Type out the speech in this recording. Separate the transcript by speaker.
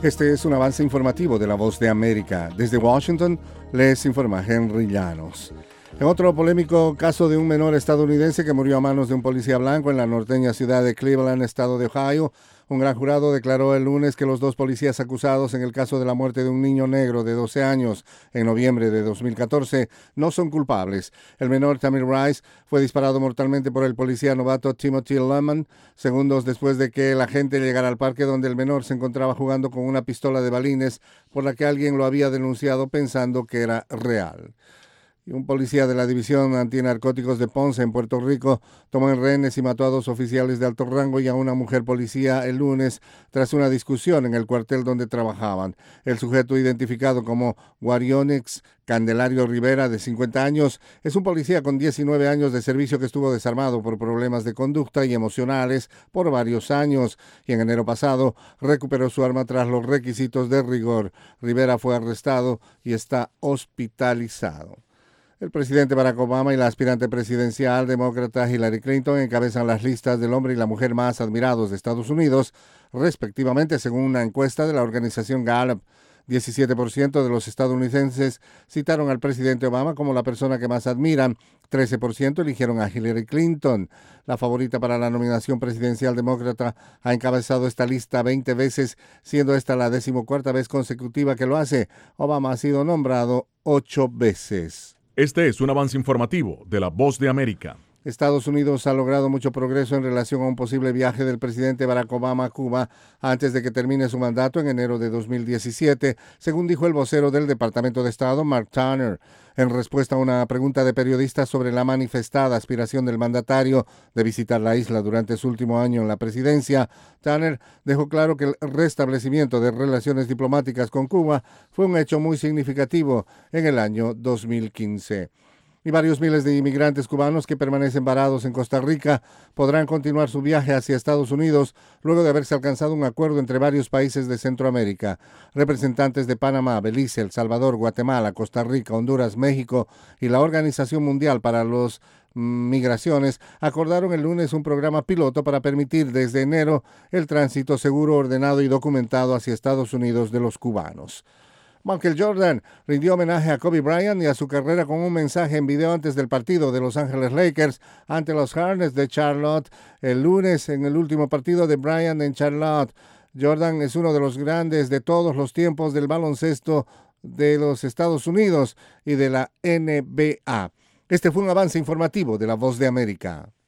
Speaker 1: Este es un avance informativo de La Voz de América. Desde Washington les informa Henry Llanos. En otro polémico caso de un menor estadounidense que murió a manos de un policía blanco en la norteña ciudad de Cleveland, estado de Ohio, un gran jurado declaró el lunes que los dos policías acusados en el caso de la muerte de un niño negro de 12 años en noviembre de 2014 no son culpables. El menor, Tamir Rice, fue disparado mortalmente por el policía novato Timothy Lemon, segundos después de que el agente llegara al parque donde el menor se encontraba jugando con una pistola de balines por la que alguien lo había denunciado pensando que era real. Y un policía de la División Antinarcóticos de Ponce, en Puerto Rico, tomó en rehenes y mató a 2 oficiales de alto rango y a una mujer policía el lunes tras una discusión en el cuartel donde trabajaban. El sujeto, identificado como Guarionix Candelario Rivera, de 50 años, es un policía con 19 años de servicio que estuvo desarmado por problemas de conducta y emocionales por varios años y en enero pasado recuperó su arma tras los requisitos de rigor. Rivera fue arrestado y está hospitalizado. El presidente Barack Obama y la aspirante presidencial demócrata Hillary Clinton encabezan las listas del hombre y la mujer más admirados de Estados Unidos, respectivamente, según una encuesta de la organización Gallup. 17% de los estadounidenses citaron al presidente Obama como la persona que más admiran. 13% eligieron a Hillary Clinton. La favorita para la nominación presidencial demócrata ha encabezado esta lista 20 veces, siendo esta la 14ª vez consecutiva que lo hace. Obama ha sido nombrado 8 veces.
Speaker 2: Este es un avance informativo de La Voz de América.
Speaker 1: Estados Unidos ha logrado mucho progreso en relación a un posible viaje del presidente Barack Obama a Cuba antes de que termine su mandato en enero de 2017, según dijo el vocero del Departamento de Estado, Mark Turner. En respuesta a una pregunta de periodistas sobre la manifestada aspiración del mandatario de visitar la isla durante su último año en la presidencia, Turner dejó claro que el restablecimiento de relaciones diplomáticas con Cuba fue un hecho muy significativo en el año 2015. Y varios miles de inmigrantes cubanos que permanecen varados en Costa Rica podrán continuar su viaje hacia Estados Unidos luego de haberse alcanzado un acuerdo entre varios países de Centroamérica. Representantes de Panamá, Belice, El Salvador, Guatemala, Costa Rica, Honduras, México y la Organización Mundial para las Migraciones acordaron el lunes un programa piloto para permitir desde enero el tránsito seguro, ordenado y documentado hacia Estados Unidos de los cubanos. Michael Jordan rindió homenaje a Kobe Bryant y a su carrera con un mensaje en video antes del partido de Los Ángeles Lakers ante los Hornets de Charlotte el lunes en el último partido de Bryant en Charlotte. Jordan es uno de los grandes de todos los tiempos del baloncesto de los Estados Unidos y de la NBA. Este fue un avance informativo de La Voz de América.